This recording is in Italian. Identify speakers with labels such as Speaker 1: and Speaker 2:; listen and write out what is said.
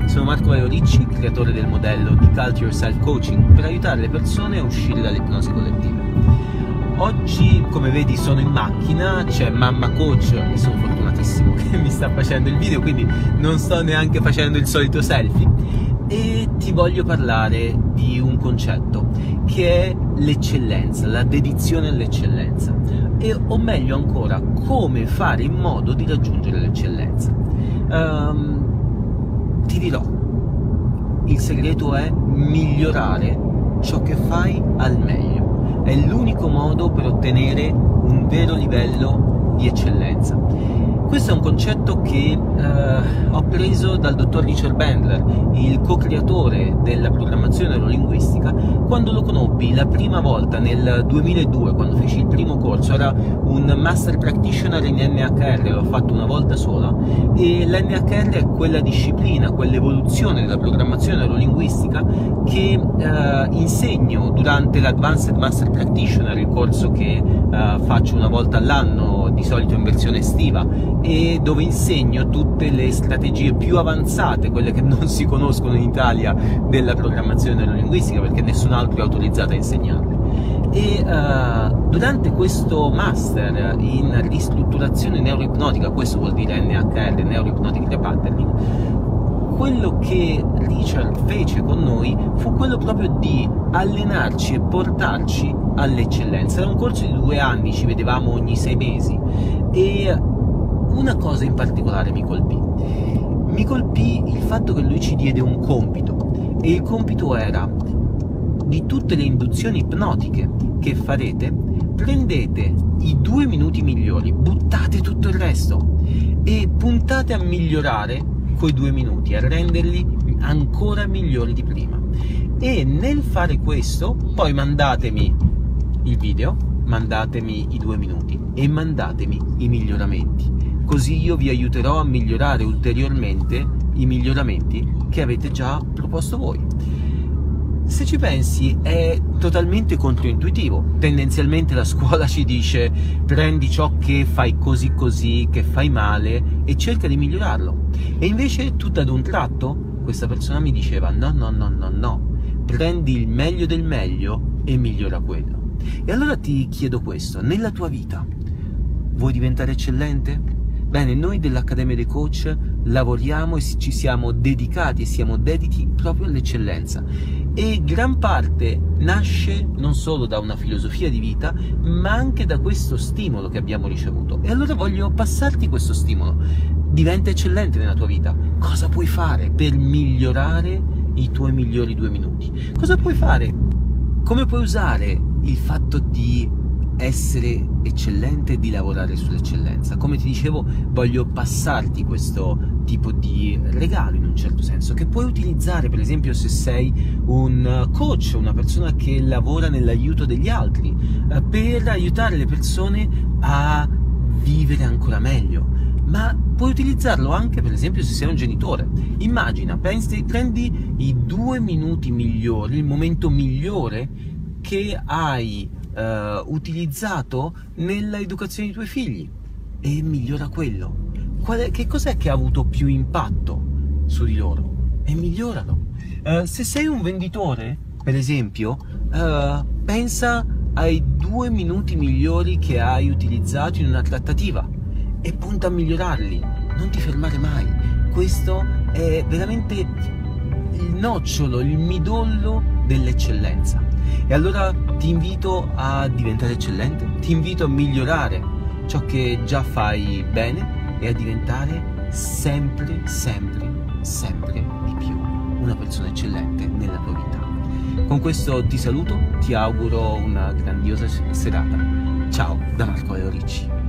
Speaker 1: sono Marco Valero Ricci, creatore del modello di Cult Yourself Coaching per aiutare le persone a uscire dall'ipnosi collettiva. Oggi, come vedi, sono in macchina, c'è Mamma Coach e sono fortunatissimo che mi sta facendo il video, quindi non sto neanche facendo il solito selfie, e ti voglio parlare di un concetto che è l'eccellenza, la dedizione all'eccellenza, o meglio ancora, come fare in modo di raggiungere l'eccellenza. Ti dirò, il segreto è migliorare ciò che fai al meglio. È l'unico modo per ottenere un vero livello di eccellenza. Questo è un concetto che ho preso dal dottor Richard Bandler, il co-creatore della programmazione neurolinguistica. Quando lo conobbi la prima volta nel 2002, quando feci il primo corso, era un Master Practitioner in NHR, l'ho fatto una volta sola, e l'NHR è quella disciplina, quell'evoluzione della programmazione neurolinguistica che insegno durante l'Advanced Master Practitioner, il corso che faccio una volta all'anno, di solito in versione estiva, e dove insegno tutte le strategie più avanzate, quelle che non si conoscono in Italia, della programmazione neurolinguistica, perché nessun altro è autorizzato a insegnarle. E durante questo master in ristrutturazione neuroipnotica, questo vuol dire NHR, Neurohypnotic Repatterning, quello che Richard fece con noi fu quello proprio di allenarci e portarci all'eccellenza. Era un corso di 2 anni, ci vedevamo ogni 6 mesi, e una cosa in particolare mi colpì. Mi colpì il fatto che lui ci diede un compito, e il compito era: di tutte le induzioni ipnotiche che farete, prendete i 2 minuti migliori, buttate tutto il resto e puntate a migliorare quei 2 minuti, a renderli ancora migliori di prima. E nel fare questo, poi mandatemi il video, mandatemi i 2 minuti e mandatemi i miglioramenti, così io vi aiuterò a migliorare ulteriormente i miglioramenti che avete già proposto voi. Se ci pensi, è totalmente controintuitivo. Tendenzialmente la scuola ci dice: prendi ciò che fai così, che fai male, e cerca di migliorarlo. E invece, tutto ad un tratto, questa persona mi diceva: no, prendi il meglio del meglio e migliora quello. E allora ti chiedo questo: nella tua vita vuoi diventare eccellente? Bene, noi dell'Accademia dei Coach lavoriamo e ci siamo dedicati e siamo dediti proprio all'eccellenza, e gran parte nasce non solo da una filosofia di vita, ma anche da questo stimolo che abbiamo ricevuto. E allora voglio passarti questo stimolo: diventa eccellente nella tua vita. Cosa puoi fare per migliorare i tuoi migliori 2 minuti? Cosa puoi fare? Come puoi usare il fatto di essere eccellente e di lavorare sull'eccellenza? Come ti dicevo, voglio passarti questo tipo di regalo, in un certo senso, che puoi utilizzare per esempio se sei un coach, una persona che lavora nell'aiuto degli altri, per aiutare le persone a vivere ancora meglio. Ma puoi utilizzarlo anche per esempio se sei un genitore. Immagina, prendi i 2 minuti migliori, il momento migliore che hai utilizzato nella educazione dei tuoi figli, e migliora quello. Che cos'è che ha avuto più impatto su di loro? E miglioralo. Se sei un venditore, per esempio, pensa ai 2 minuti migliori che hai utilizzato in una trattativa e punta a migliorarli. Non ti fermare mai. Questo è veramente il nocciolo, il midollo dell'eccellenza. E allora ti invito a diventare eccellente, ti invito a migliorare ciò che già fai bene e a diventare sempre di più una persona eccellente nella tua vita. Con questo ti saluto, ti auguro una grandiosa serata. Ciao da Marco Valero Ricci.